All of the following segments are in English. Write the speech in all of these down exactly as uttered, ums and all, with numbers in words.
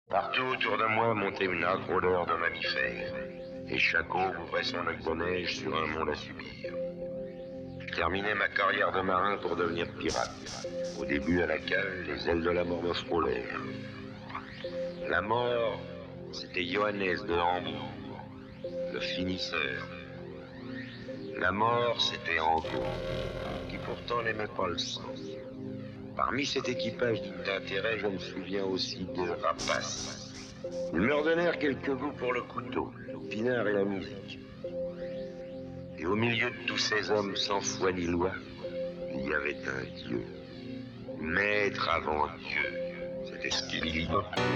Partout autour de moi montait une âcre odeur de mammifères, et chaque eau ouvrait son lac de neige sur un monde à subir. Je terminais ma carrière de marin pour devenir pirate. Au début, à la cale, les ailes de la mort me frôlèrent. La mort, c'était Johannes de Hambourg, le finisseur. La mort, c'était Angot, qui pourtant n'aimait pas le sang. Parmi cet équipage digne d'intérêt, je me souviens aussi de Rapace. Ils me redonnèrent quelques goûts pour le couteau, le pinard et la musique. Et au milieu de tous ces hommes sans foi ni loi, il y avait un Dieu. Maître avant Dieu, c'était ce qu'il dit.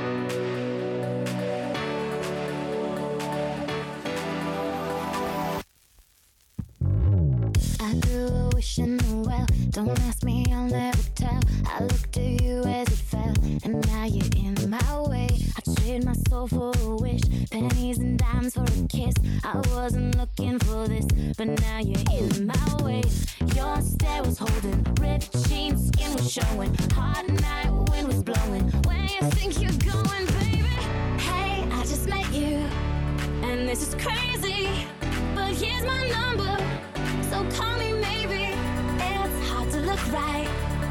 I threw a wish in the well. Don't ask me, I'll never tell. I looked at you as it fell, and now you're in my way. I trade my soul for a wish, pennies and dimes for a kiss. I wasn't looking for this, but now you're in my way. Your stare was holding, ripped jeans, skin was showing. Hot night, wind was blowing. Where you think you're going, baby? Hey, I just met you, and this is crazy, but here's my number. So call me maybe. It's hard to look right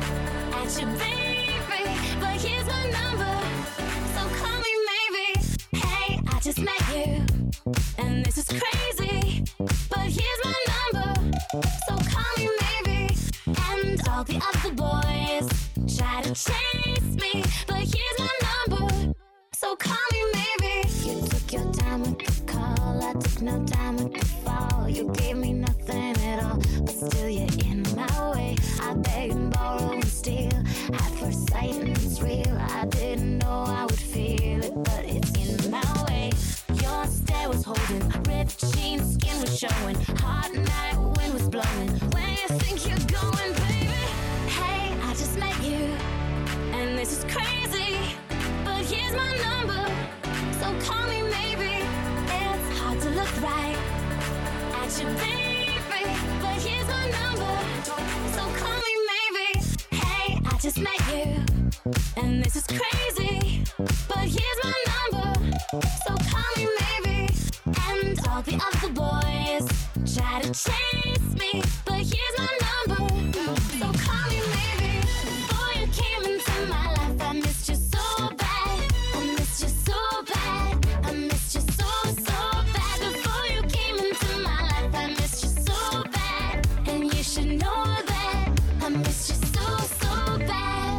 at you, baby, but here's my number. So call me maybe. Hey, I just met you, and this is crazy, but here's my number. So call me maybe. And all the other boys try to chase me, but here's my number. So call me maybe. You took your time with the call, I took no time with the fall. You gave me nothing at all, but still you're in my way. I beg and borrow and steal, at first sight and it's real. I didn't know I would feel it, but it's in my way. Your stare was holding, ripped jeans, skin was showing. Hot night, wind was blowing. Where you think you're going, baby? Hey, I just met you, and this is crazy, but here's my number. So call me maybe. It's hard to look right at you, baby, but here's my number. So call me maybe. Hey, I just met you, and this is crazy, but here's my number. So call me maybe. And all the other boys try to chase me, but here's my number. So call me maybe. Before you came into my life, I missed you so bad. I missed you so bad. I missed you so, so bad. Before you came into my life, I missed you so bad. And you should know that I missed you so, so bad.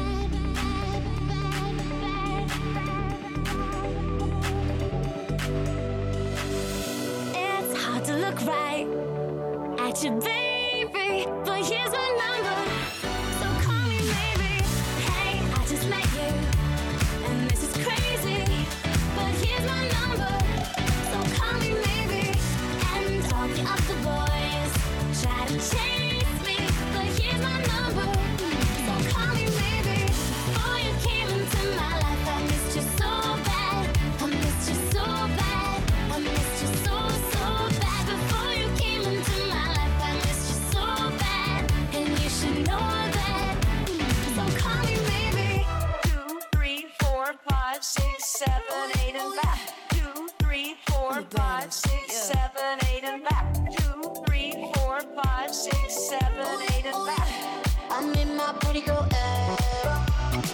It's hard to look right at you, baby, but here's my number. So call me maybe. Hey, I just met you, and this is crazy, but here's my number. So call me maybe. And all the other boys try to chase me, but here's my number. So call me maybe. Before you came into my life, I missed you so bad. I missed you so bad. I missed you so, so bad. Before you came into my life, I missed you so bad. And you should know that. So call me maybe. Two, three, four, five, six, seven, eight, and back. Two, three, four, five, six, seven, eight, and back. Two, three, four, five, six, seven, eight, and back. I'm in my pretty girl era.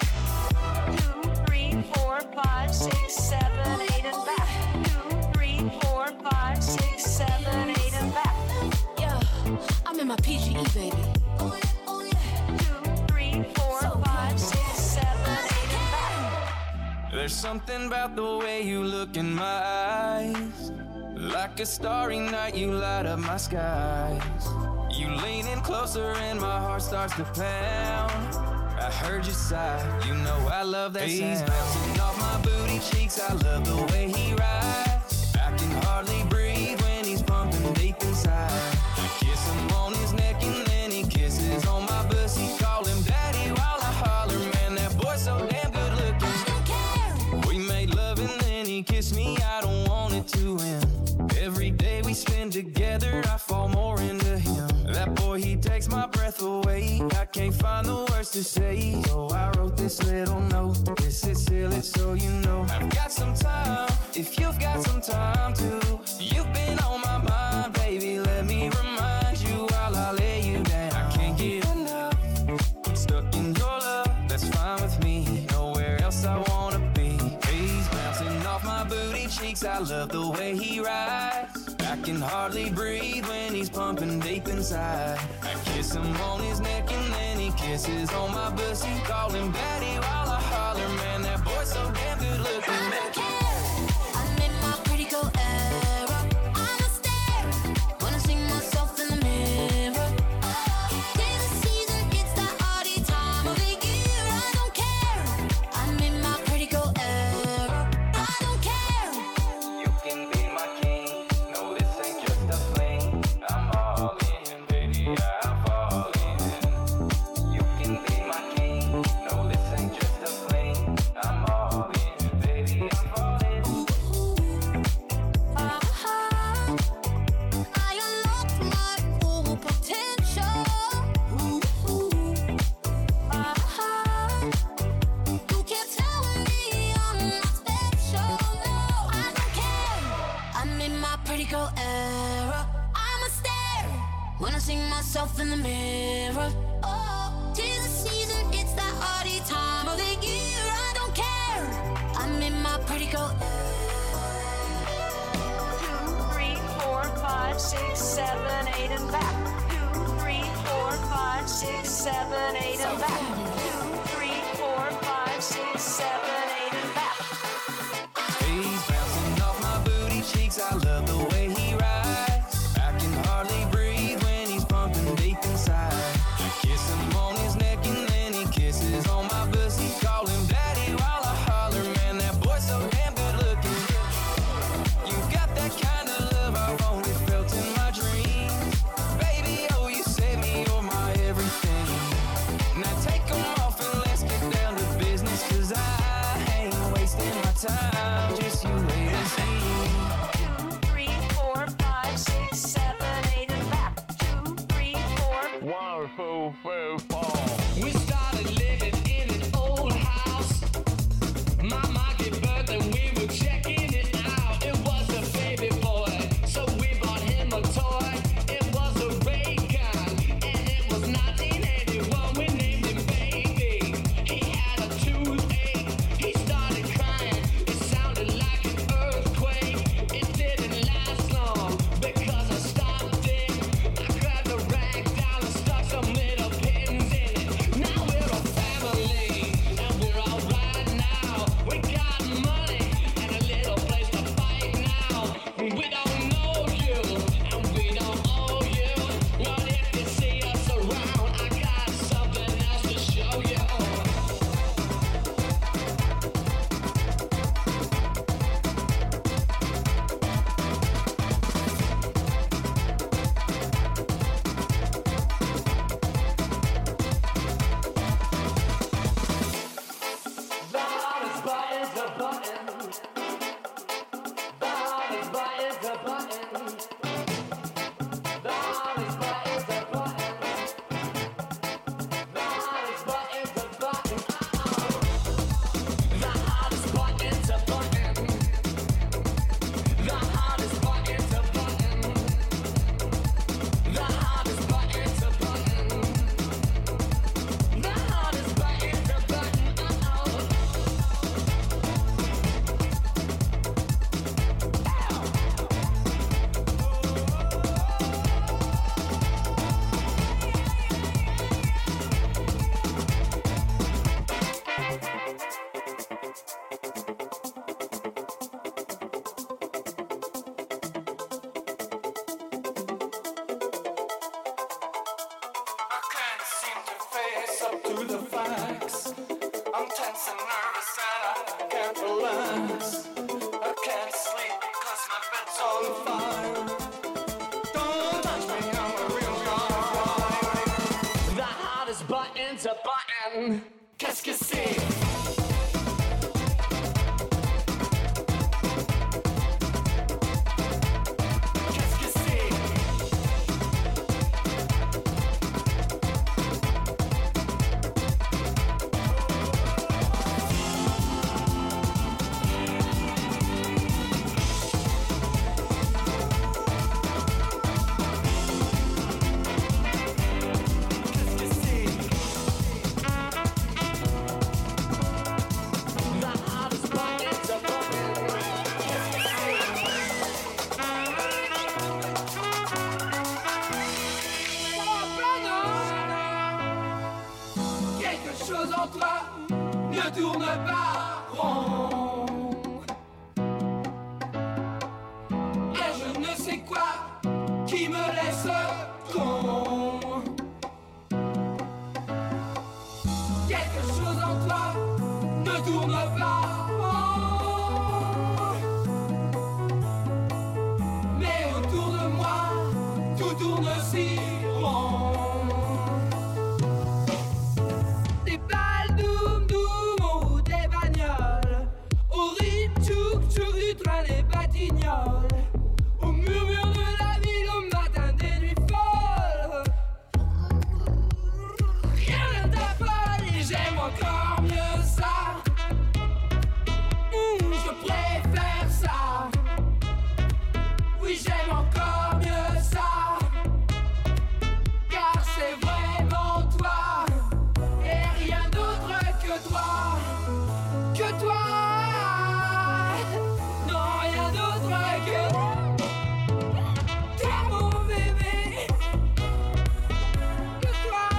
Two, three, four, five, six, seven, eight, and back. Two, three, four, five, six, seven, eight, and back. Yeah, I'm in my P G E, baby. Two, three, four, five, six, seven, eight, and back. There's something about the way you look in my eyes. Like a starry night, you light up my skies. You lean in closer and my heart starts to pound. I heard you sigh, you know I love that sound. He's bouncing off my booty cheeks, I love the way he rides. I can hardly breathe when he's pumping deep inside. I kiss him on his neck and then he kisses on my pussy. Call him daddy while I holler, man, that boy's so damn good looking. We made love and then he kissed me, I don't want it to end. Every day we spend together, I fall more into him. That boy, he takes my breath away. I can't find the words to say, so I wrote this little note. This is silly, so you know cheeks, I love the way he rides. I can hardly breathe when he's pumping deep inside. I kiss him on his neck and then he kisses on my pussy. Call him daddy while I holler, man, that boy's so damn good looking. I don't care, I'm in my pretty girl era. I'm a stare when I see myself in the mirror. There's a season, it's the oddie time of the year. I don't care, I'm in my pretty girl era. I don't care. You can be my king. No, this ain't just a fling. I'm all in, baby, I'm falling. You can be my king. No, this ain't just a fling. I'm all in, baby, I'm falling. Uh-huh. I unlocked my full potential. Uh-huh. You kept telling me I'm not special. No, I don't care. I'm in my pretty girl era. I'm a stare when I see myself in the mirror. Oh, 'tis the season, it's that oddie time of the year. I don't care. I'm in my pretty girl Two, three, four, five, six, seven, eight, and back. Two, three, four, five, six, seven, eight, and back. Two, three, four, five, six, seven, eight, and back. He's bouncing off my booty cheeks. I love the way he rides. I can hardly breathe when he's pumping deep inside. I kiss him on his neck and then he kisses on my pussy. Call him daddy while I holler, man, that boy's so damn good looking. You got that kind of love I've only felt in my dreams. Baby, oh, you said me, you're my everything. Now take 'em off and let's get down to business, 'cause I ain't wasting my time. Just you wait and see. Two, three, four, five, six, seven, eight, and back. Two, three, four. One, two, three, four. We started living in an old house. Mama gave birth and we were checking it out. It was a baby boy, so we bought him a toy. It was a ray gun, and it was nineteen eighty-one. We named him Baby. He had a toothache. He started crying. It sounded like an earthquake. It didn't last long because I stopped it. I grabbed a rag down and stuck some little pins in it. Now we're a family, and we're alright now. We got money and a little place to fight now. We don't know you, and we don't owe you. But if you see us around, I got something else to show you. The hardest button's the button. The hardest button's the button. The hardest button's the button. The hardest button's the button. The hardest button's the button. The hardest button's the button. The hardest button's the button. The hardest button's the button. I can't seem to face up to the facts. I'm tense and nervous and I can't relax. I can't sleep because my bed's on fire. Don't touch me, I'm a real guy. The hardest button's a button. Qu'est-ce que c'est? Qu'est-ce que c'est? Qu'est-ce que c'est? rossignol, au murmure de la ville, au matin des nuits folles. Rien ne t'affole et j'aime encore mieux ça. Mmh, je préfère ça. Oui, j'aime encore mieux ça. Car c'est vraiment toi et rien d'autre que toi. Que toi. Non, rien d'autre que toi, mon bébé. Que toi.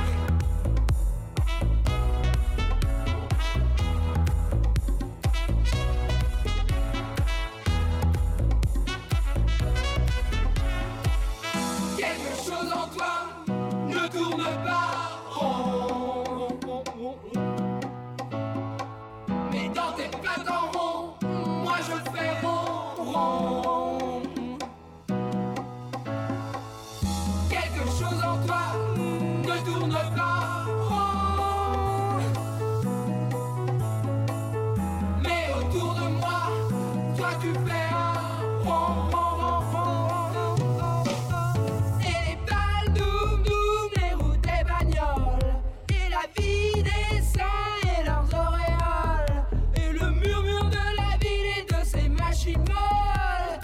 Quelque chose en toi ne tourne pas rond. Mais dans tes pattes en rond, moi je fais rond, rond. Quelque chose en toi ne tourne pas rond. Mais autour de moi, toi tu fais un rond, rond, rond, rond. Et les balles doum doum, les routes des bagnoles, et la vie des saints et leurs auréoles, et le murmure de la ville et de ses machines molles.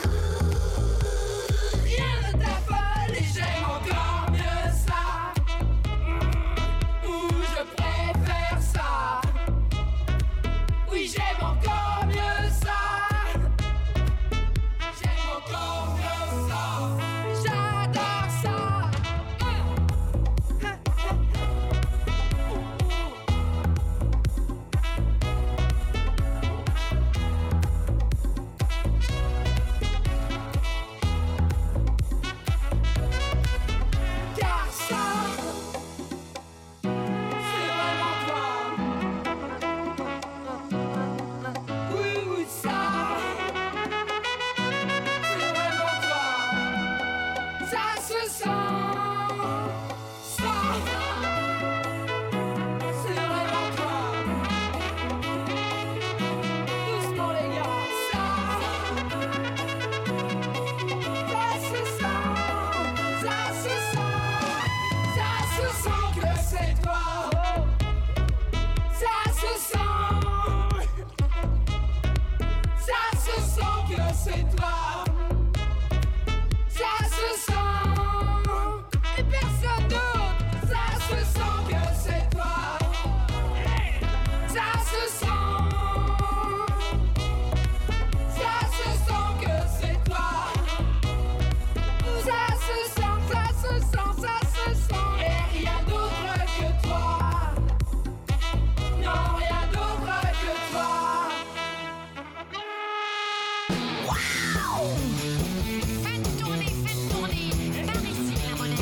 Rien ne t'affole et j'aime encore mieux ça. Ou je préfère ça. Oui, j'aime encore mieux ça. J'aime encore mieux ça. J'adore ça. Car ça, c'est vraiment toi. Oui, oui, ça, c'est vraiment toi. Ça se sent. Ça, c'est vraiment toi. Doucement les gars. Ça, ça se sent. Ça se sent. Ça se sent que c'est toi. Ça se sent. Ça se sent que c'est toi. Ça se sent. Et personne d'autre. Ça se sent que c'est toi. Ça se sent. Ça se sent que c'est toi. Ça se sent, ça se sent, ça se sent. Et rien d'autre que toi. Non, rien d'autre que toi. Faites tourner, faites tourner. Par ici, la monnaie.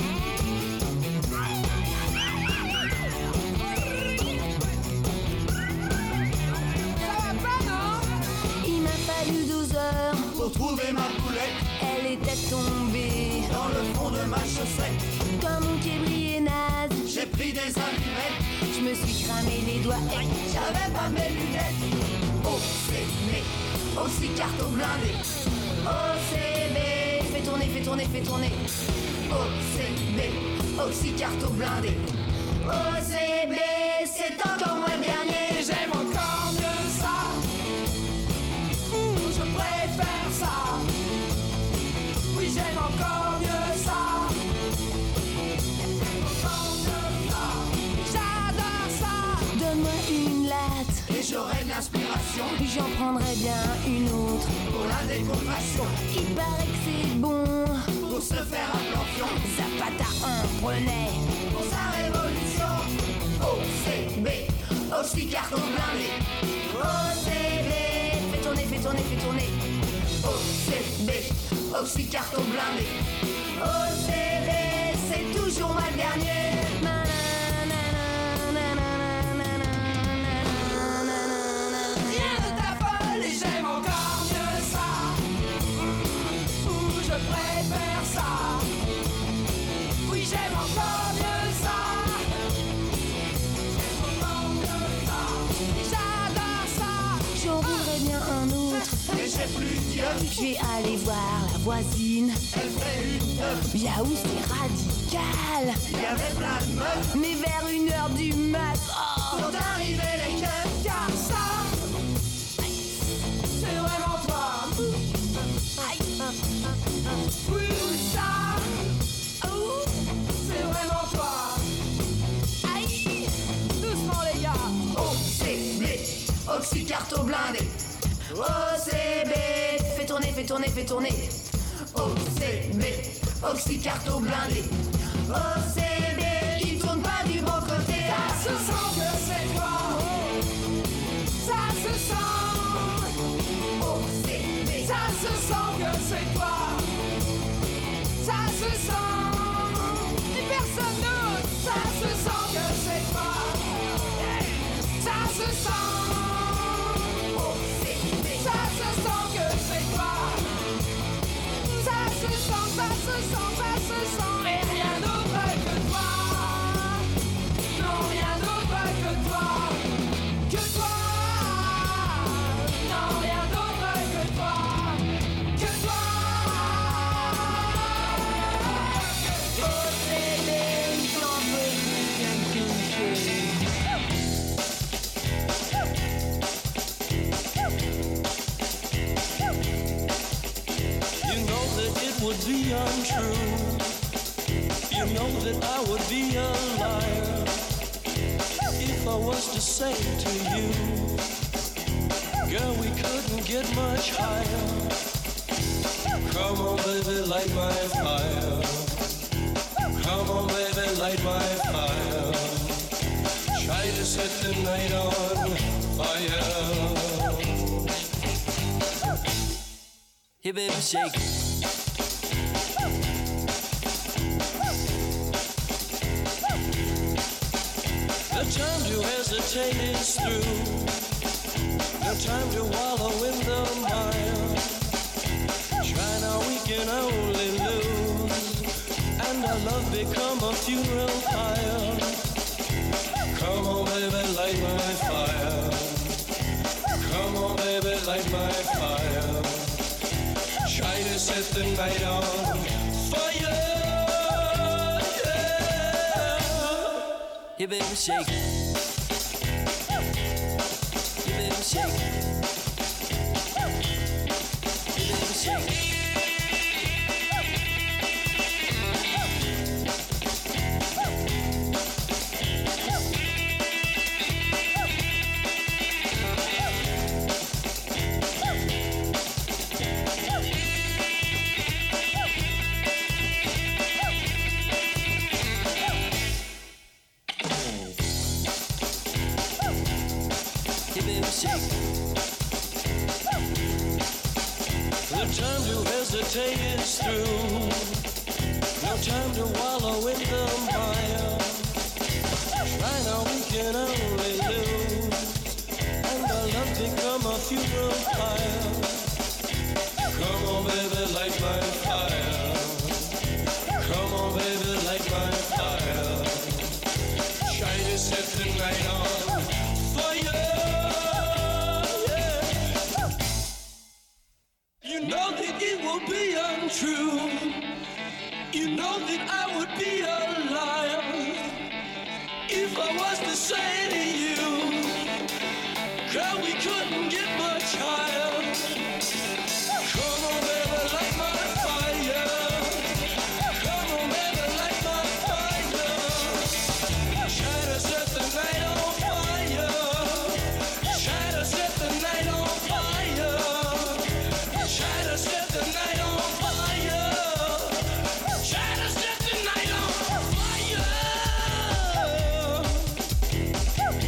Ça va pas, non? Il m'a fallu douze heures, Pour trouver ma poulette elle était tombée. dans le fond de ma chaussette, Comme mon pied brillait naze, j'ai pris des allumettes, je me suis cramé les doigts. Et j'avais pas mes lunettes. Oh, c'est né, aussi carton blindé. O C B, fais tourner, fais tourner, fais tourner. O C B, aussi carton blindé. O C B, c'est encore moi le dernier. J'aime encore mieux ça. Mmh, je préfère ça. Oui, j'aime encore mieux ça. Encore mieux ça. J'adore ça. Donne-moi une latte, Et j'aurai de l'inspiration j'en prendrai bien une autre. pour la décontration, Il paraît que c'est bon, pour se faire un plantion, Zapata en prenait. pour sa révolution. O C B, aussi carton blindé. O C B, fais tourner, fais tourner, fais tourner. O C B, aussi carton blindé. O C B, c'est toujours moi le dernier. Rien ne t'affole et j'aime encore mieux ça. Mmh, je préfère ça. Oui, j'aime encore mieux ça. J'aime encore mieux ça. J'adore ça. J'en voudrais bien un autre. Mais j'ai plus d'yeux teuf. Je vais aller voir la voisine. Elle fait une teuf. Yaou, c'est radical. Il y avait plein de meufs. Mais vers une heure du mat. Oh. Sont arrivés les keufs. Car ça, c'est vraiment toi. Oui, ça, Oh. c'est vraiment toi. Aïe. Doucement, les gars. O C B, oxycarto blindé. O C B, fais tourner, fais tourner, fais tourner. O C B, oxycarto blindé. O C B, il tourne pas du bon côté. Ça se sent que c'est toi. Ça se sent. O C B, ça se sent que c'est toi. Ça se sent. Et personne d'autre. Ça se sent que c'est toi. Ça se sent. O C B, ça se sent que c'est toi. Ça se sent, ça se sent, ça se sent. Et rien d'autre que toi. Non, rien d'autre que toi. Que toi. Non, rien d'autre que toi. Que toi. O C B, j'en veux bien toucher. You know that it would be untrue. You know that I would be a liar if I was to say to you, girl, we couldn't get much higher. Come on, baby, light my fire. Come on, baby, light my fire. Try to set the night on fire. Hey, baby, shake it. No time to hesitate is through. No time to wallow in the mire. Try now, we can only lose, and our love become a funeral pyre. Come on, baby, light my fire. Come on, baby, light my fire. Try to set the night on fire. Yeah, baby, shake it. Yeah, baby, shake it. Yeah, baby, shake it. No time to hesitate is through. No time to wallow in the mire. Try now, we can only lose, and our love become a funeral pyre. Come on, baby, light my fire. Come on, baby, light my fire. Try to set the night on fire. You know that it will be untrue. You know that I would be a liar if I was to say to you, girl, we couldn't get much higher. Come on, baby, light my fire. Come on, baby, light my fire. Try to set the night on fire. Try to set the night on fire. Try to set the night on fire. Try to set the night on fire.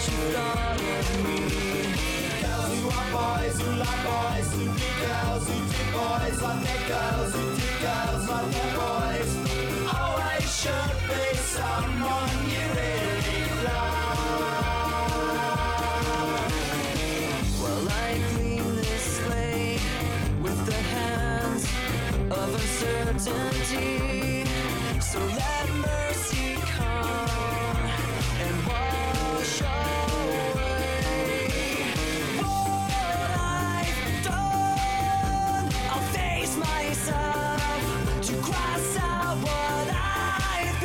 you thought of me. Girls who are boys, who like boys, who be girls, who do boys like their girls, who do girls like their boys. Always should be someone you really love. Well, I clean this slate with the hands of uncertainty. So let mercy come and wash away what I've done. I'll face myself to cross out what I've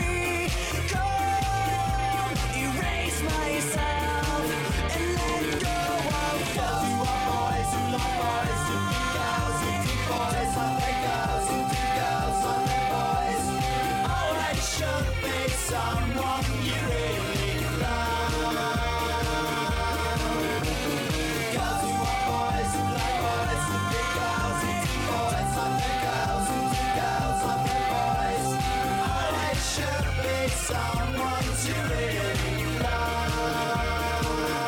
become, erase myself and let go of girls who are boys, who love boys, who be girls, who do boys like their girls, who do girls like their boys. Always should be someone you really love. Girls who are boys, who like boys, who be girls, who do boys like their girls, who do girls like their boys. Always should be someone to really love.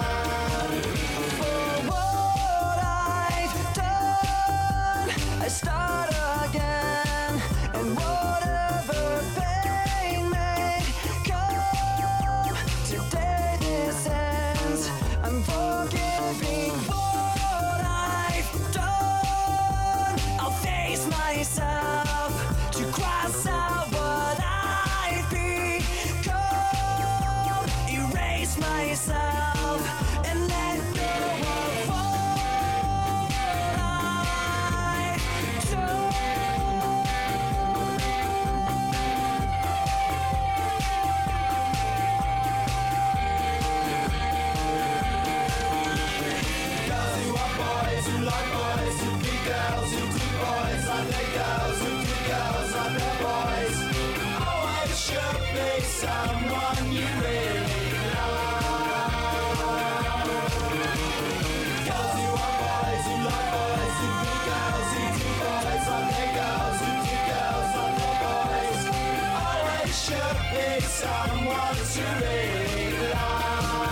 For what I've done, I start again, and whatever pain may come, today this ends. I'm forgiving what I've done. I'll face myself to cross out what I've become, erase myself and let go of what I've done. Girls who are boys, who like boys, who be girls, who do boys like their girls, who do girls like their boys. Always should be someone you really love. Girls who are boys, who like boys, who be girls, who do boys like their girls, who do girls like their boys. Always should be someone to really love.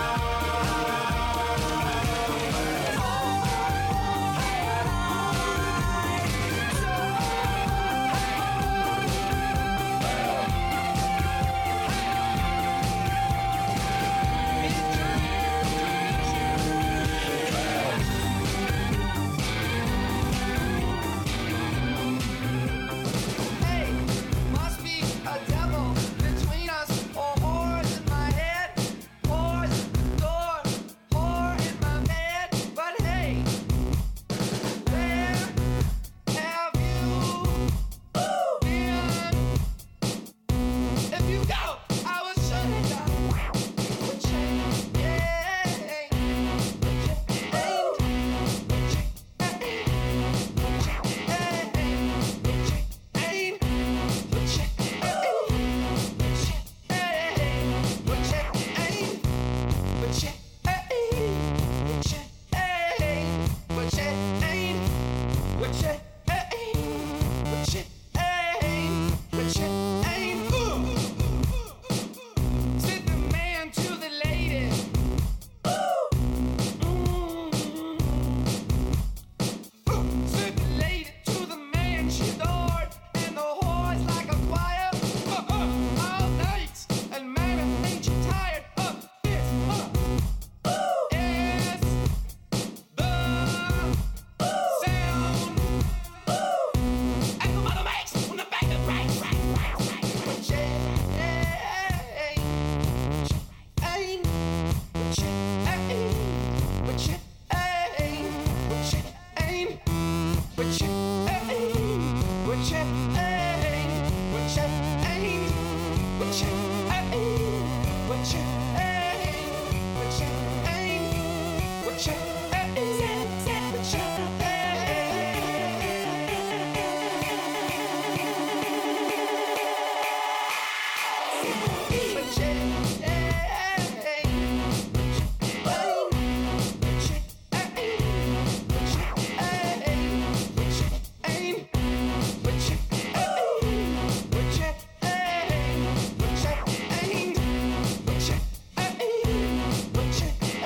Hey, must be a devil between us, or whores in my head, whores at the door, whore in my bed. But hey, where have you been? If you go, I will shut it down. But you ain't, but you ain't, but you Sit the man to the lady. Sit the lady to the man she adored, and the whore's like a choir. Uh, uh, all night, and man, ain't you tired of this? Uh, is the sound and the mother makes when the back is right, right, right, right. But you ain't, ain't, but you ain't, but you ain't, but you ain't, but you ain't, but you ain't, but you ain't, but you ain't, but you ain't, but you ain't, but you ain't, but you But you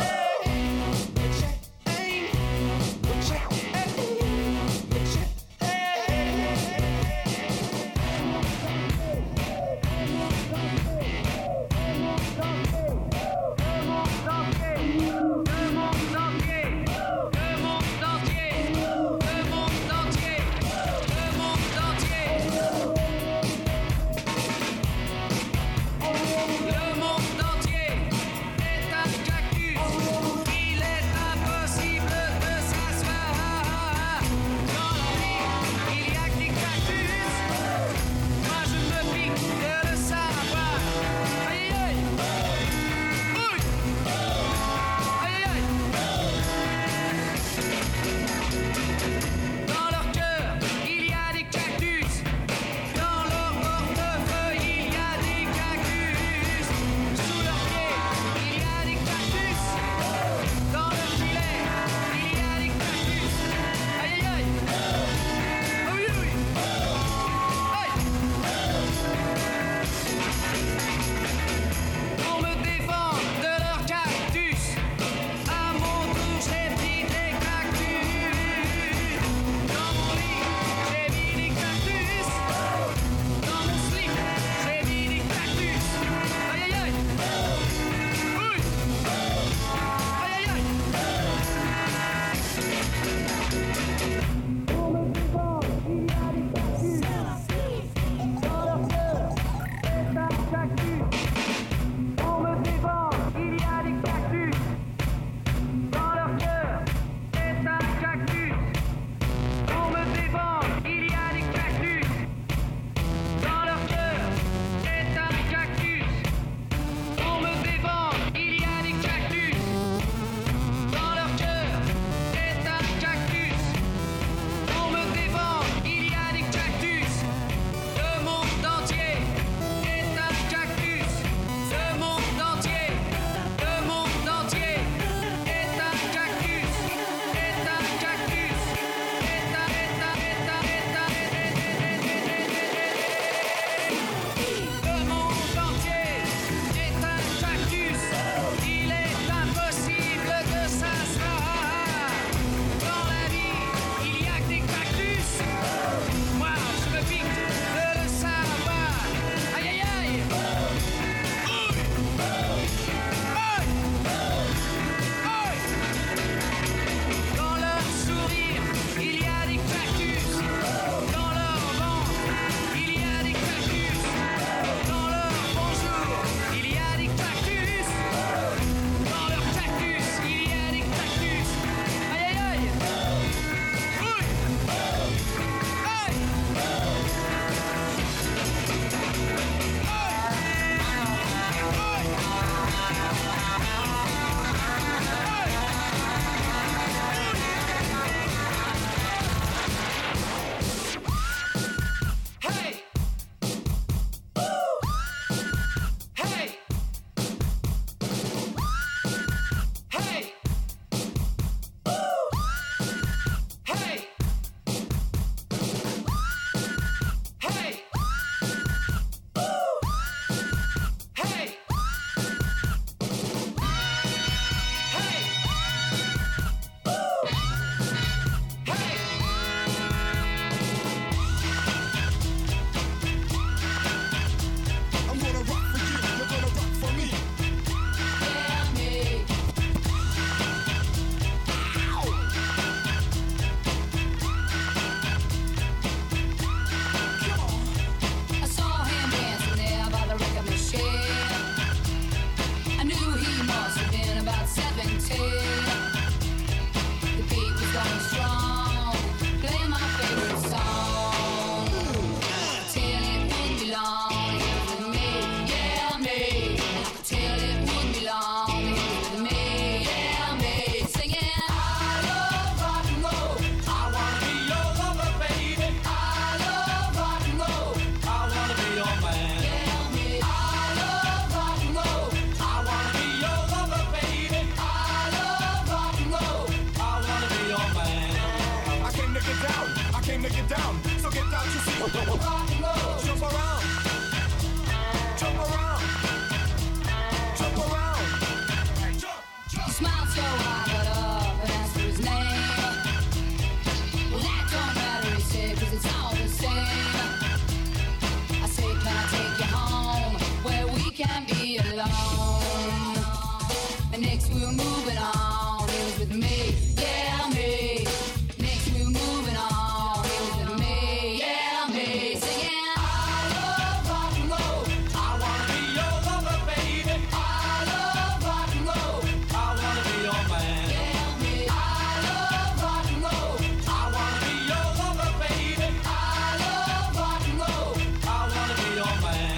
can't be alone. And next we're moving on. It was with me, yeah, me. Next we're moving on. It was with me, yeah, me. Singing, I love rock and roll. I wanna be your lover, baby. I love rock and roll. I wanna be your man. Yeah, me. I love rock and roll. I wanna be your lover, baby. I love rock and roll. I wanna be your man.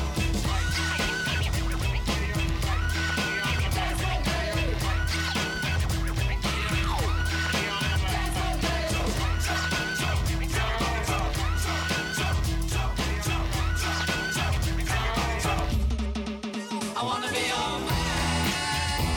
I wanna be your man.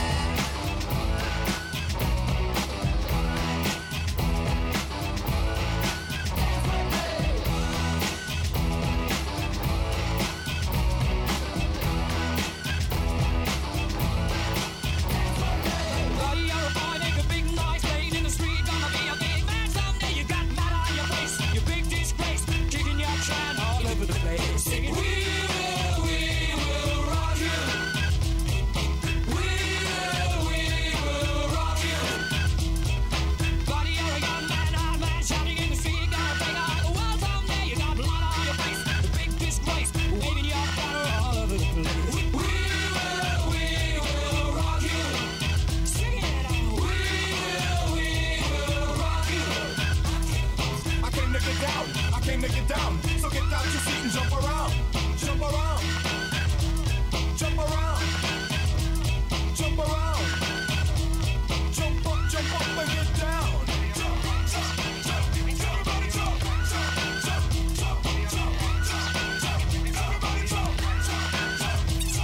Buddy, you're a boy, make a big noise, playing in the street, gonna be a big man someday. You got mud on your face, you big disgrace, kicking your can all over the place, singing. We will, we will rock you. We will, we will rock you. Buddy, you're a young man, hard man, shouting in the street, gonna take all the world someday. You got blood on your face, the big disgrace, waving your banner all over the place. We will, we will rock you. Sing it out. We will, we will rock you. I came to get down, I came to get down. So get out your seat and jump around, jump around, jump around, jump around, jump up, jump up and get down. Jump, jump, jump, everybody jump, jump, jump, jump, jump, jump, jump, everybody jump, jump, jump,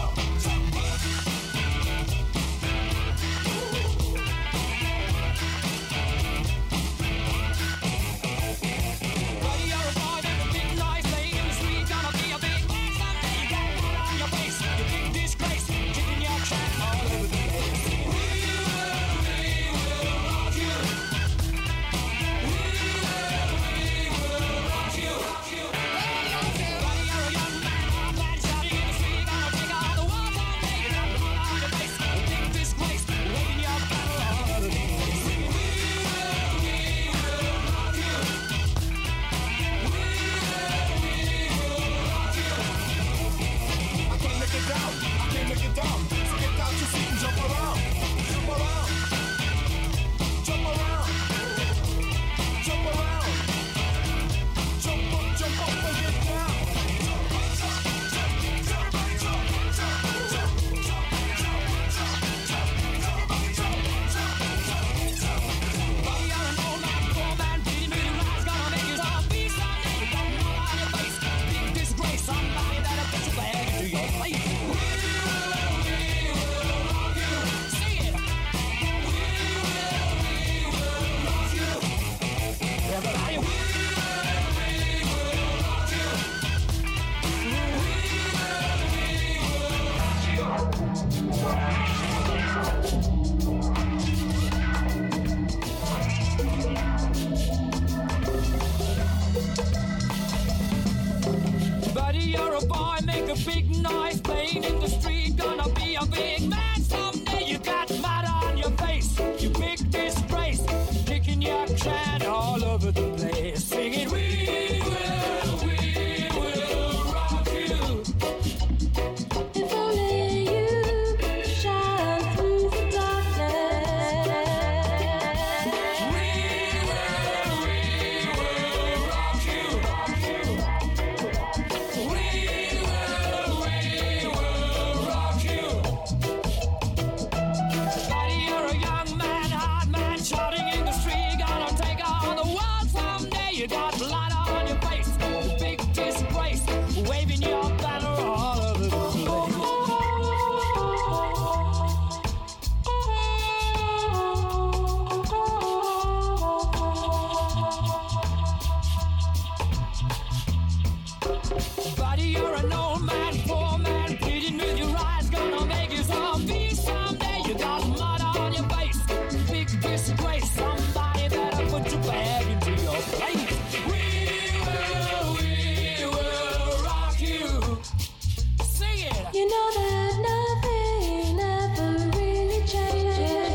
it. You know that nothing ever really changes.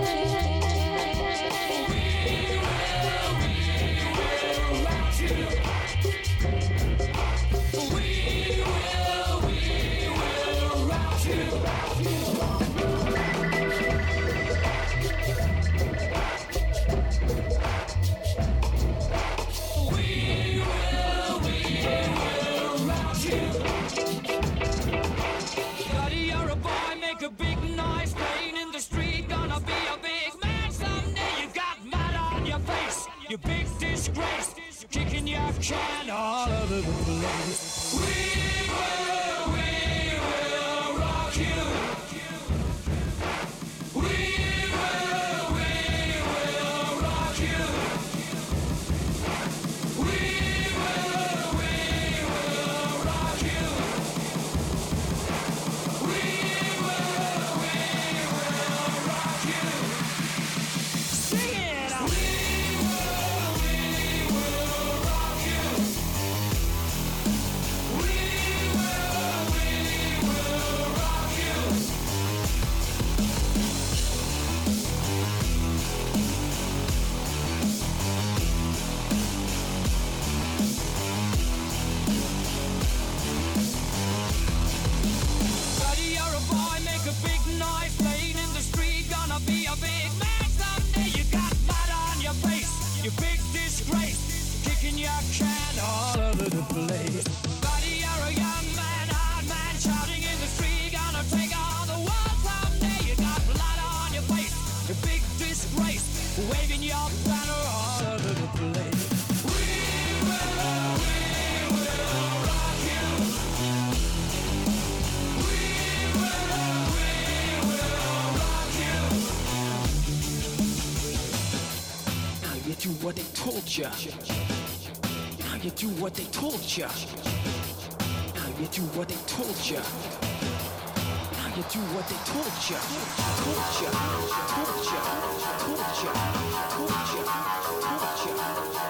You big disgrace, kicking your can all over the place. We will, we will rock you. We will, we will rock you. We will, we will rock you. We will, we will rock you. Sing it! You big disgrace, kicking your can all over the place. Buddy, you're a young man, hard man, shouting in the street, gonna take on the world someday. You got blood on your face, you big disgrace, waving your banner all over the place. We will, we will rock you. We will, we will rock you. Now you do what they told ya. Now you do what they told ya. Now you do what they told ya. Now you do what they told ya. Told ya. Told ya. Told ya. Told ya. Told ya.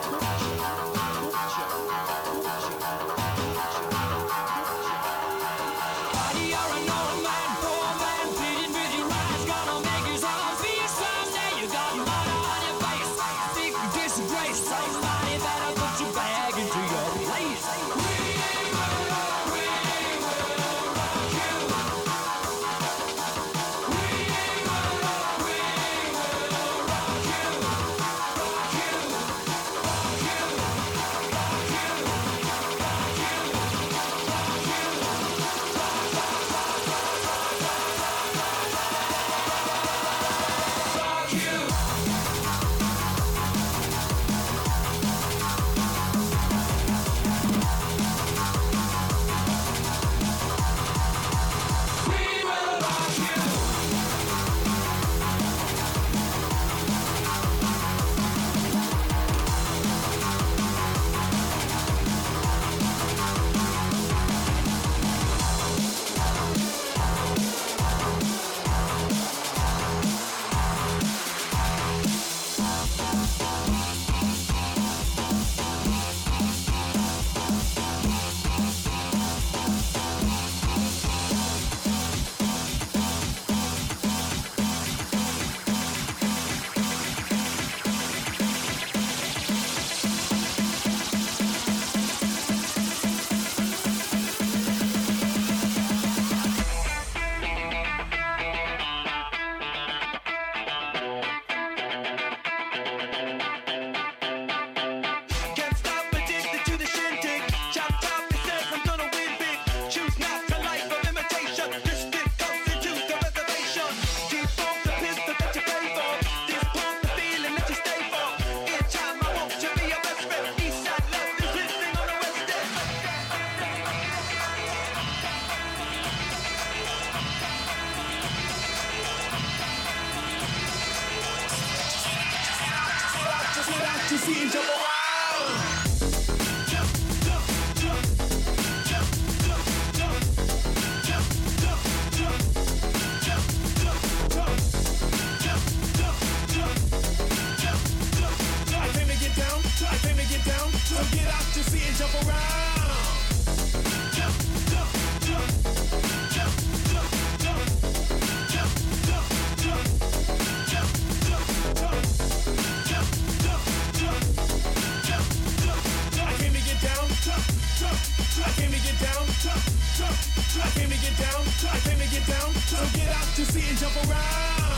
Buddy, you're an old man, poor man, pleading with your eyes, gonna make his own feet someday. You got mud on your face, big disgrace. Somebody better put your bag into your place. We will, we will rock you. We will, we will rock you. down, I came to get down. So get out your seat and jump around.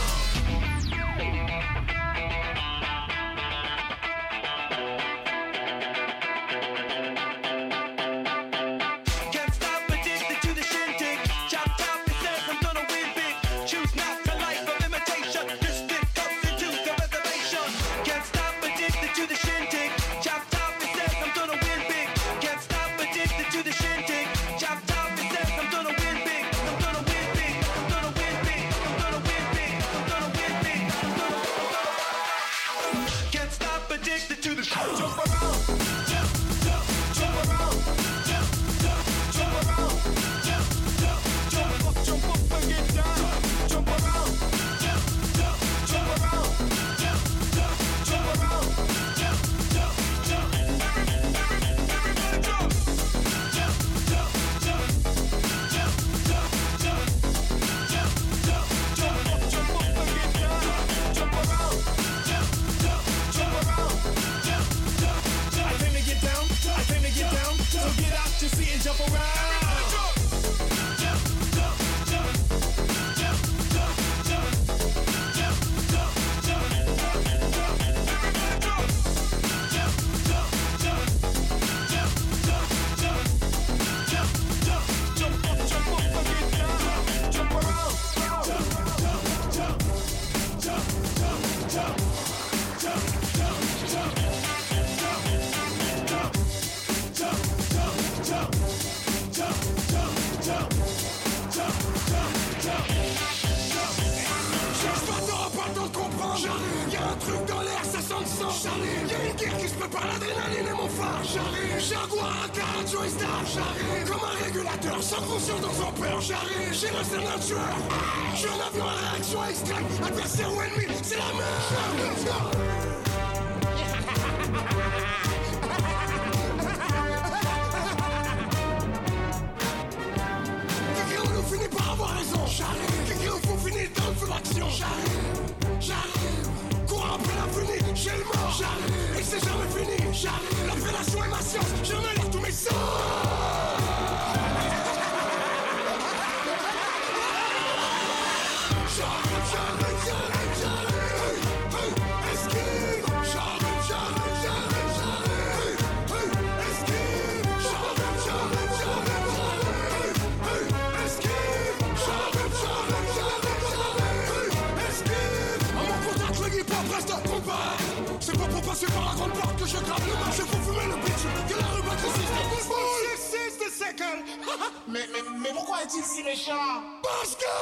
Mais, mais, mais pourquoi est-il si méchant? Parce que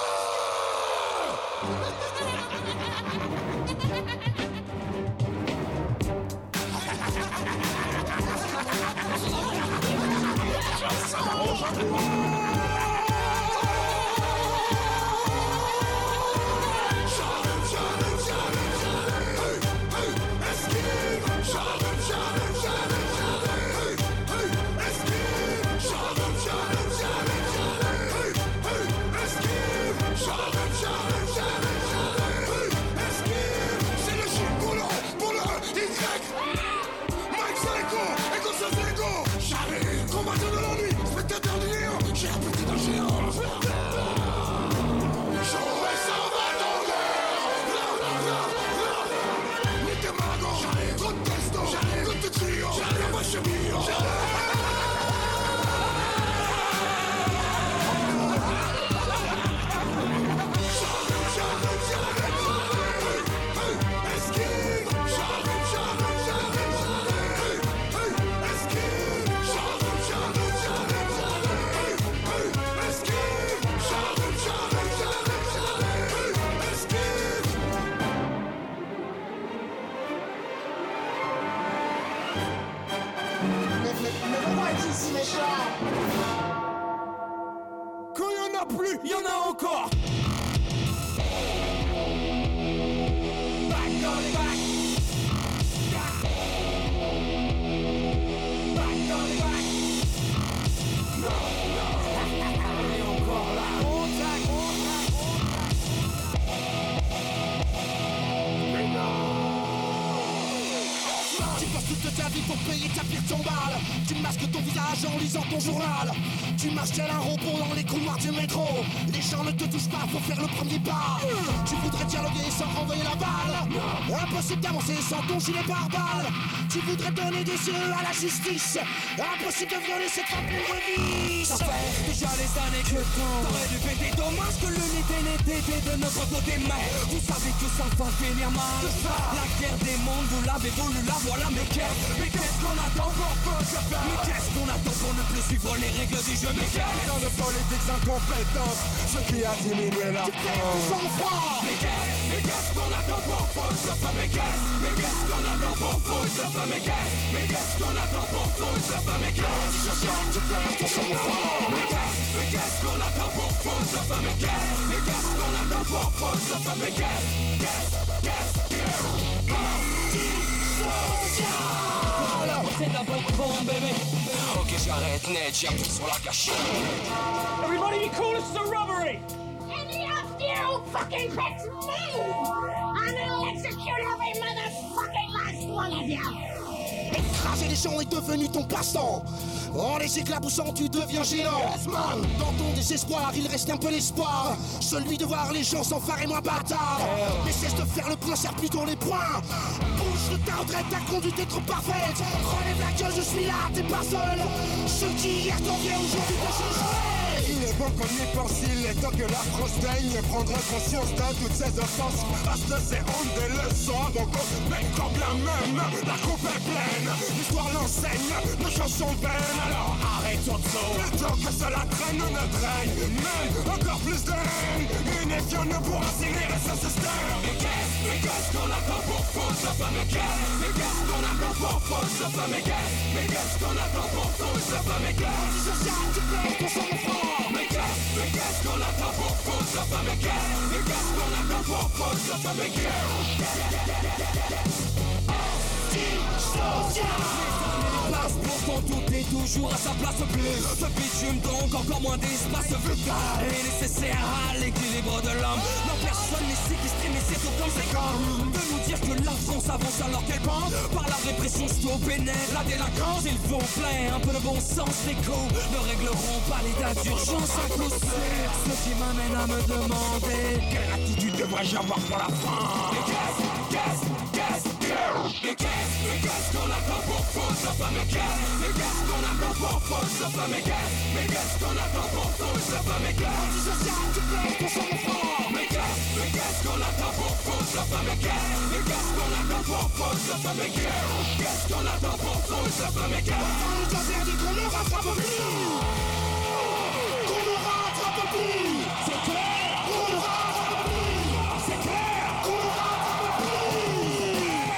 il y en a encore. Ta vie pour payer ta pire tombale. Tu masques ton visage en lisant ton journal. Tu marches tel un robot dans les couloirs du métro. Les gens ne te touchent pas, faut faire le premier pas. Tu voudrais dialoguer sans renvoyer la balle. Impossible d'avancer sans ton gilet pare-balles. Tu voudrais donner des yeux à la justice. Impossible de violer cette femme pour vie. Ça fait déjà les années que t'aurais dû péter. Dommage que le nez n'était de notre côté. Mais vous savez que ça va finir mal. La guerre des mondes, vous l'avez voulu, la voilà. Mais qu'est-ce, mais qu'est-ce qu'on attend pour que je fasse? Mais qu'est-ce qu'on attend pour ne plus suivre les règles du jeu? Mais qu'est-ce dans de politiques incompétentes, ce qui a diminué la France. Mais qu'est-ce, mais qu'est-ce qu'on attend pour foutre ce feu? Mais qu'est-ce, mais qu'est-ce qu'on attend pour foutre ce feu? Mais qu'est-ce, mais qu'est-ce qu'on attend pour foutre ce feu? Mais qu'est-ce, je chante, je pleure, je chante fort. Mais qu'est-ce, mais qu'est-ce qu'on attend pour foutre ce feu? Mais qu'est-ce, mais qu'est-ce qu'on attend pour foutre ce feu? Mais qu'est-ce, qu'est-ce, qu'est-ce, c'est la bonne bombe, bébé. Ok, j'arrête net, j'ai appuyé sur la gâchette. Everybody be cool, this is a robbery! Any of you fucking pricks move! And I'll execute every motherfucking last one of you! Écraser les gens est devenu ton passe-temps. En les éclaboussant, tu deviens géant. Dans ton désespoir, il reste un peu l'espoir. Celui de voir les gens s'enfarrer moins bâtard. Mais cesse de faire le point, serre plutôt les poings. Bouge de ta retraite, ta conduite est trop parfaite. Relève la gueule, je suis là, t'es pas seul. Ceux qui hier t'en viennent aujourd'hui te jugeront. Il est bon qu'on y pense, il est temps que la France daigne prendre conscience de toutes ces offenses. Parce que c'est honte des leçons, donc on met comme la même. La coupe est pleine, l'histoire l'enseigne, nos chansons vaines. Alors arrêtons de sauter, tant que cela traîne, on ne traîne même encore plus de haine. Unifions nous pour incinérer ce système. Mais qu'est-ce, mais qu'est-ce qu'on attend pour foutre ce feu? Mais qu'est-ce, mais qu'est-ce qu'on attend pour foutre ce feu? Mais qu'est-ce, mais qu'est-ce qu'on attend pour foutre ce feu? Mais qu'est-ce, je chante, tu pleures, ton sang est fort. Mais qu'est-ce, mais qu'est-ce qu'on attend pour foutre ce feu? Mais qu'est-ce, mais qu'est-ce qu'on attend pour foutre ce feu? Mais qu'est-ce, pourtant tout est toujours à sa place. Plus ce bitume donc encore moins d'espace vital est nécessaire à l'équilibre de l'homme. Non, personne n'est séquestré, mais c'est tout comme c'est comme de nous dire que la France avance alors qu'elle pense par la répression pénètre la délinquance. Il vous plaît, un peu de bon sens, les coups ne régleront pas l'état d'urgence à coup sûr. Ce qui m'amène à me demander quelle attitude devrais-je avoir pour la France? Mais qu'est-ce, qu'est-ce, qu'est-ce, mais qu'est-ce, mais qu'est-ce qu'on attend pour foutre ce feu? Mais qu'est-ce, mais qu'est-ce qu'on attend pour foutre ce feu? Mais qu'est-ce, mais qu'est-ce qu'on attend pour foutre ce feu? Mais qu'est-ce, je chante, tu pleures, ton sang est fort. Mais qu'est-ce, mais qu'est-ce qu'on attend pour foutre ce feu? Mais qu'est-ce, mais qu'est-ce qu'on attend pour foutre ce feu? Mais qu'est-ce, qu'est-ce qu'on attend pour foutre ce feu? Mais qu'est-ce, on nous a perdu qu'on ne rattrape plus. Qu'on ne rattrape plus. C'est clair. Qu'on ne rattrape plus. C'est clair. Qu'on ne rattrape plus.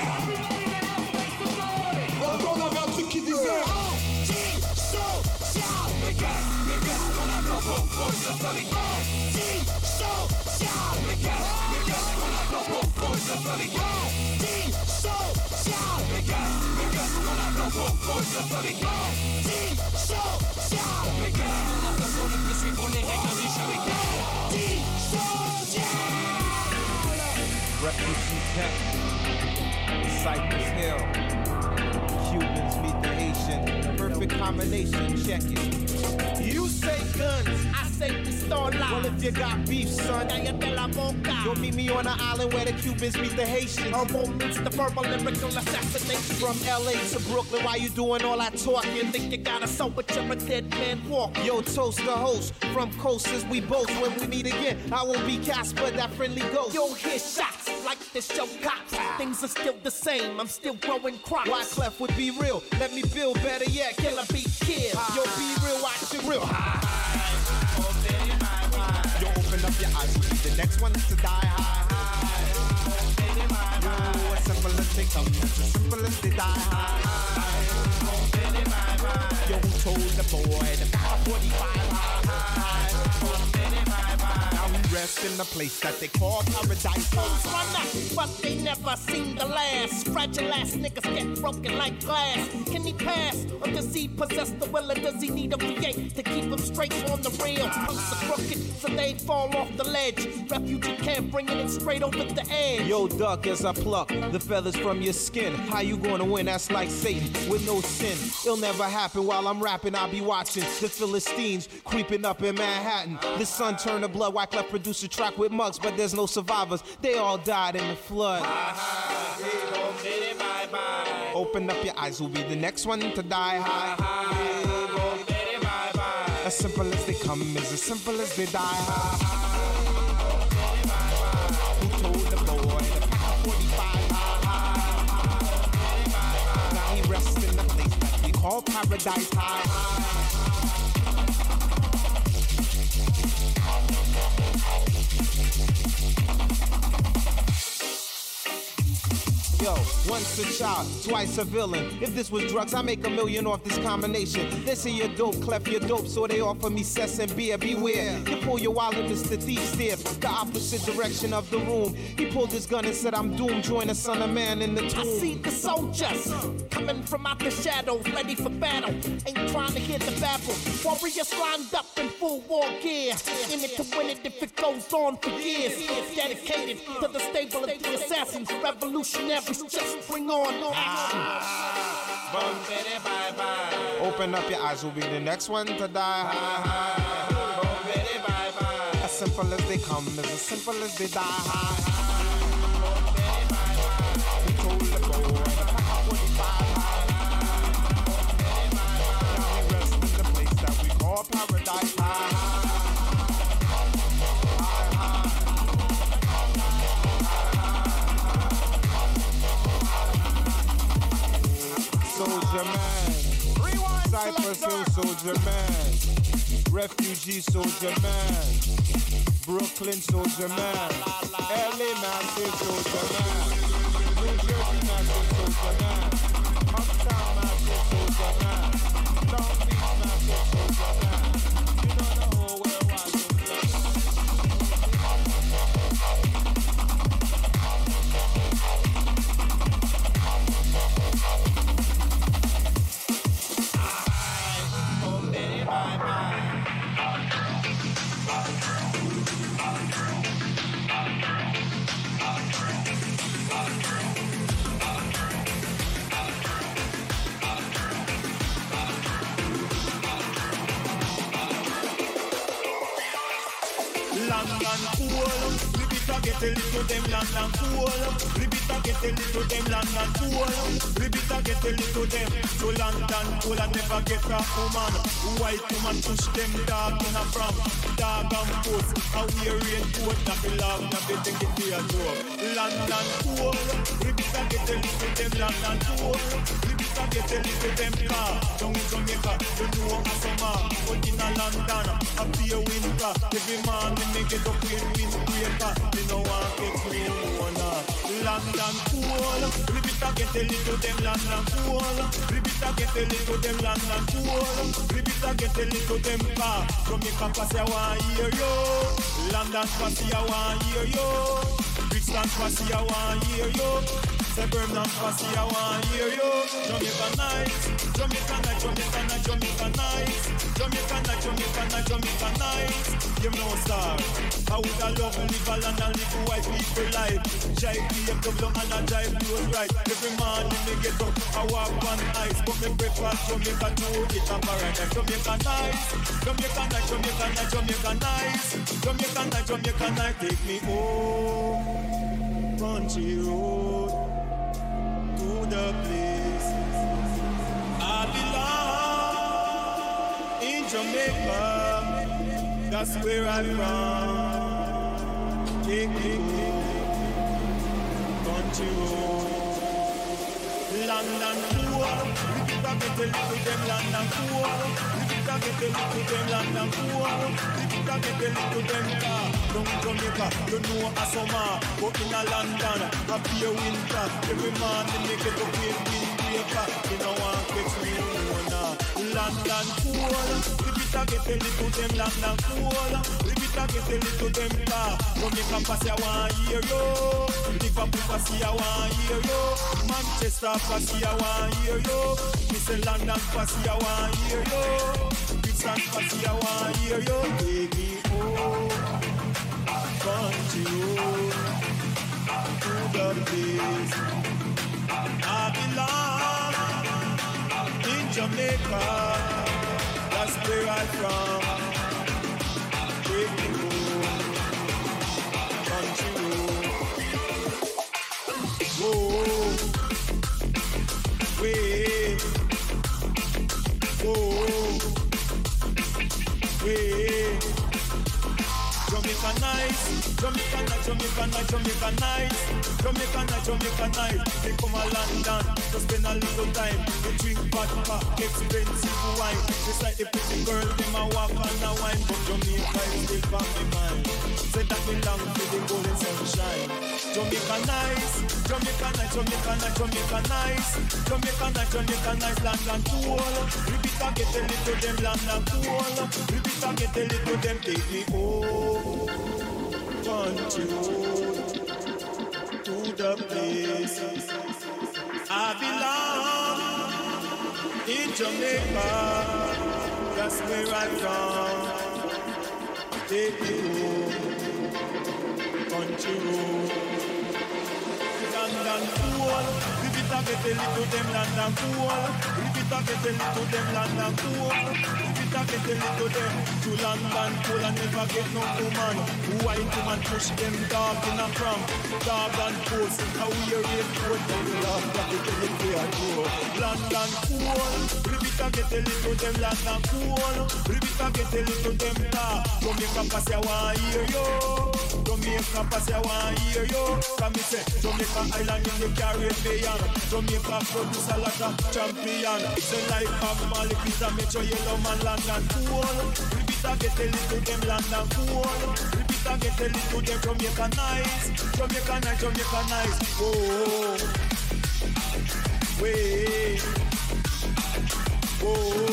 On avait un truc qui disait anti-social. Mais qu'est-ce, mais qu'est-ce qu'on attend pour foutre ce feu? Mais anti-social. Mais qu'est-ce, mais qu'est-ce qu'on attend pour foutre ce feu? Mais anti-social. Mais qu'est-ce, mais qu'est-ce qu'on attend pour foutre ce feu? Mais anti-social. Mais qu'est-ce qu'on attend pour ne plus suivre les règles du jeu? Mais anti-social. Refugee camp, Cypress Hill, Cubans meet the Haitian, perfect combination, check it. You say guns, I say pistol. Well, if you got beef, son, you'll meet me on the island where the Cubans meet the Haitians. Herbal meets the verbal lyrical assassination. From L A to Brooklyn, why you doing all that talking? Think you got a soul, but you're a dead man walk. Yo, toast the host, from coasters we boast. When we meet again, I will be Casper, that friendly ghost. You'll hear shots like the show cops. Things are still the same, I'm still growing crops. Why Clef would be real, let me build better yet. Killer beat kid, yo, be real, watch it real. Yo, open up your eyes, the next one is to die high. Yo, as simple as they come, as simple as they die high. Yo, who told the boy the power forty-five high? Now we rest in the place that they call paradise. Fools run up, but they never seem to last. Fragile ass niggas get broken like glass. Can he pass, or does he possess the will, or does he need a V eight to keep him straight on the rail? Punks are crooked, so they fall off the ledge. Refugee camp bringing it straight over the edge. Yo, duck, as I pluck the feathers from your skin. How you gonna win? That's like Satan with no sin. It'll never happen while I'm rapping. I'll be watching the Philistines creeping up in Manhattan. The sun turned to blood. Wyclef produced a track with mugs, but there's no survivors. They all died in the flood. Open up your eyes, who'll be the next one to die high? As simple as they come, is as simple as they die high. Who told the boy to pack a forty-five? Now he rests in the place that we call paradise high. Yo, once a child, twice a villain. If this was drugs, I make a million off this combination. They say you're dope, clef, you're dope, so they offer me cess and beer. Beware, you pull your wallet, Mister Thief steers the opposite direction of the room. He pulled his gun and said, I'm doomed. Join the son of man in the tomb. I see the soldiers coming from out the shadows, ready for battle. Ain't trying to hear the babble. Warriors lined up in full war gear, in it to win it if it goes on for years. Dedicated to the stable of the assassins, revolutionary. Just bring on action. Open up your eyes, will be the next one to die. As simple as they come, as as simple as they die. We told the boy to pack a forty-five. Now we rest in the place that we call paradise. Soldier man, Cypress Hill soldier man, refugee soldier man, Brooklyn soldier man, L A massive soldier man, New Jersey massive soldier man, Uptown massive soldier man, Long Beach massive soldier man. You know the whole world wants London cool, Ribita get a little them London cool, Ribita get a little them London cool, Ribita get a little them. So London cool and never get a woman. White woman push them dog in a from dog and post. How we raincoat that we love, that we think it be a joke. London cool, Ribita get a little them London cool, Ribita get a little them car. Down in Jamaica, you know a summer, but in a London, a be a winter. Every man we make it up in windbreaker. We no want to get clean one. London cool, Ribita get a little them London cool, Ribita get a little them London cool, Ribita get a little them car. Jamaica pass I want hear you, London pass I want hear you, Brixton pass I want hear you, Birmingham pass I want hear you. Jamaica nice, Jamaica nice, Jamaica nice, Jamaica nice, Jamaica nice, Jamaica nice, Jamaica nice. You know sir, I woulda love to live a land and live white people life. Jive B M W and a jive clothes right. Every morning me get up, I walk on ice, but me breakfast Jamaica too. It's a paradise. Jamaica nice, Jamaica nice, Jamaica nice, Jamaica nice, Jamaica nice, Jamaica nice. Take me home, country road, to the place I belong in Jamaica. That's where I'm from. Take me home, country road. London poor, Ribita get a little them London poor, Ribita get a little them London poor, Ribita get a little them car. Down in Jamaica, you know a summer, but in a London, a be a winter. Every man they make it up in windbreaker. You know one gets me one. London poor, Rivita get a little them land and cool. Rivita get a little them car. Jamaica pass ya one year yo. Liverpool pass ya one year yo. Manchester pass ya one year yo. Miss London pass ya one year yo. Brixton pass ya one year yo. Take me home, country road, to the place I belong. In Jamaica, that's where I'm from. Take me home, country road. Whoa, wait, whoa, wait. Jamaica nice, Jamaica nice, Jamaica nice, Jamaica nice, Jamaica nice, Jamaica nice. They come a London to spend a little time. They drink vodka, expensive wine. Just like the pretty girl, them a walk and a wine. But Jamaica is still from my mind. Say that belong to the golden sunshine. Jamaica nice, Jamaica nice, Jamaica nice, Jamaica nice, Jamaica nice, Jamaica nice, London cool. Repeat and get a little them London cool. Repeat and get a little them take me home. Country road to the place I belong. In Jamaica, that's where I'm from. Take me home, country road. London cool, repeat and get a little them London cool. Repeat and get a little them London cool. Repeat and get a little them to London cool and never get no woman. Who white woman push them dog in a pram. Dog and post, how we are rate code. Now we love that we can get there too. London cool, repeat and get a little them London cool. Repeat and get a little them dog. Jamaica pass ya one year yo. Jamaica pass ya one year yo. Come me say Jamaica Island in the Caribbean. Jamaica produce a lot of champion. Say like Bob Marley, Peter Metro, Yellow Man, London cool. Repeat and get a little them London cool. Repeat and get a little them Jamaica nice. Jamaica nice, Jamaica nice. Oh, wait, oh.